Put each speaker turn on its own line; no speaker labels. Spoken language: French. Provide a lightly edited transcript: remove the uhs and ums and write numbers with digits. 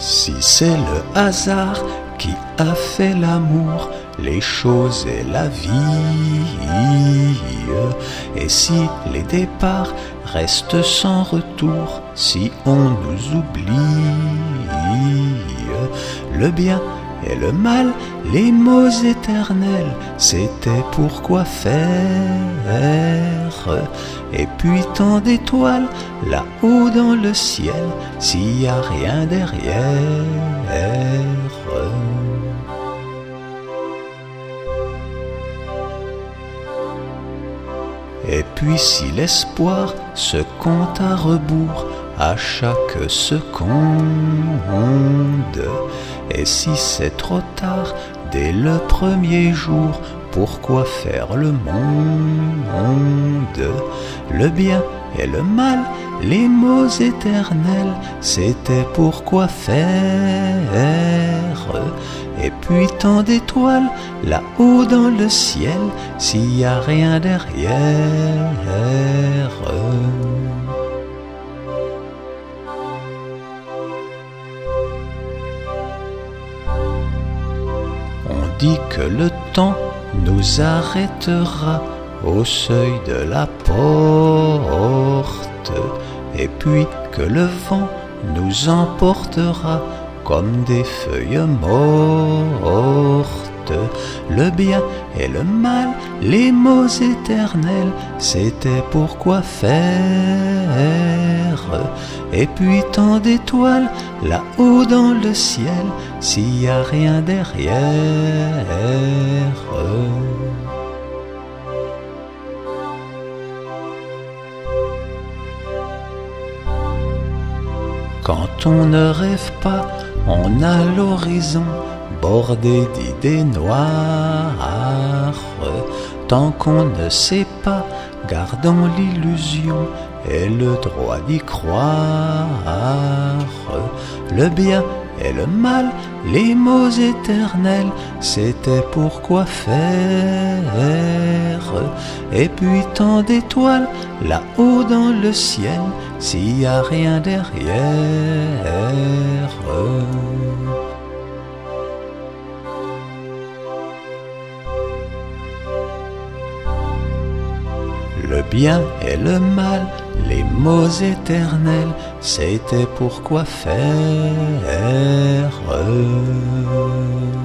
Si c'est le hasard qui a fait l'amour, les choses et la vie, et si les départs restent sans retour, si on nous oublie, le bien et le mal, les mots éternels, c'était pourquoi faire. Et puis tant d'étoiles là-haut dans le ciel, s'il y a rien derrière. Et puis si l'espoir se compte à rebours à chaque seconde, et si c'est trop tard dès le premier jour, pourquoi faire le monde? Le bien et le mal, les mots éternels, c'était pourquoi faire. Et puis tant d'étoiles là-haut dans le ciel, s'il y a rien derrière. On dit que le temps nous arrêtera au seuil de la porte, et puis que le vent nous emportera comme des feuilles mortes. Le bien et le mal, les mots éternels, c'était pourquoi faire. Et puis tant d'étoiles là-haut dans le ciel, s'il y a rien derrière. Quand on ne rêve pas, on a l'horizon bordé d'idées noires. Tant qu'on ne sait pas, gardons l'illusion et le droit d'y croire. Le bien et le mal, les mots éternels, c'était pourquoi faire. Et puis tant d'étoiles là-haut dans le ciel, s'il y a rien derrière. Le bien et le mal, les mots éternels, c'était pourquoi faire.